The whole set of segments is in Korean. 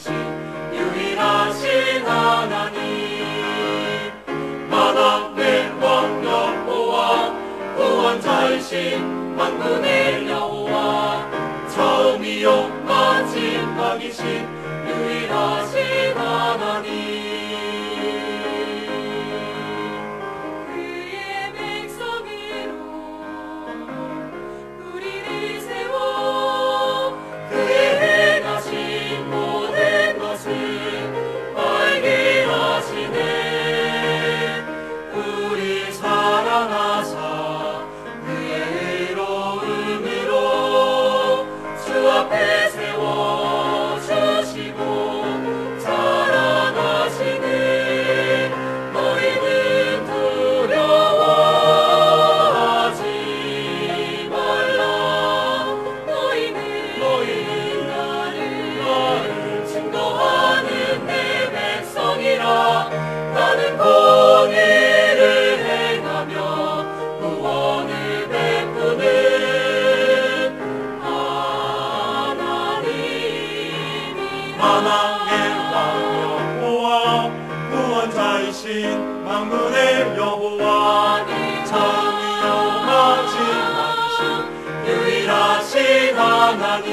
만이신 유일하신 하나님, 만왕의 왕 여호와, 구원자이신 만군의 여호와, 처음이요 마지막이신 유일하신 하나님. 그의 백성으로 우리를 세워 그의 행하신 모든 것을 알게 하시네. 우리 사랑하사 그의 의로움으로 주 앞에 세워주시고 사랑하시네. 너희는 두려워하지 말라. 너희는 나를 증거하는 내 백성이라. 나는 공의를 행하며 구원을 베푸는 하나님이라. 만왕의 왕 여호와, 구원자이신 만군의 여호와, 처음이요 마지막이신 유일하신 하나님.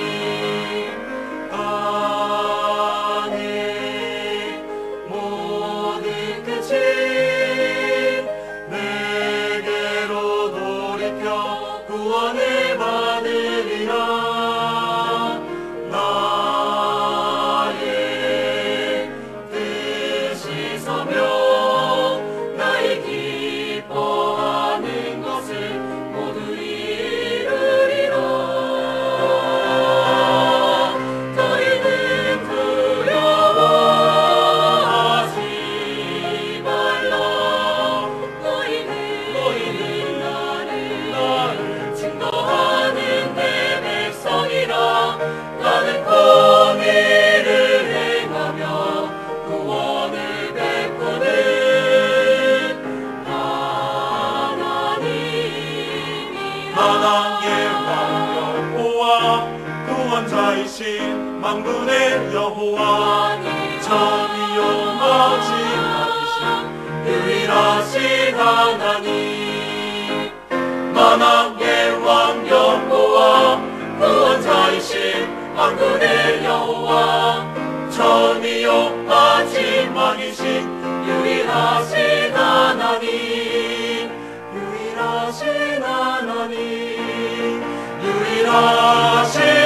아멘. 모든 끝이 내게로 돌이켜 구원을 받으리라. 나의 뜻이 서며 나의 기뻐하는 것을 모두 이루리라. 너희는 두려워하지 말라. 너희는 나를 증거하는 내 백성이라. 나는 공의를 행하며 구원을 베푸는 하나님이라. 만왕의 왕 여호와, 구원자이신 만군의 여호와, 처음이요 마지막이신 유일하신 하나님, 만왕의 왕 여호와, 구원자이신 만군의 여호와, 처음이요 마지막이신 유일하신 하나님, 유일하신 하나님, 유일하신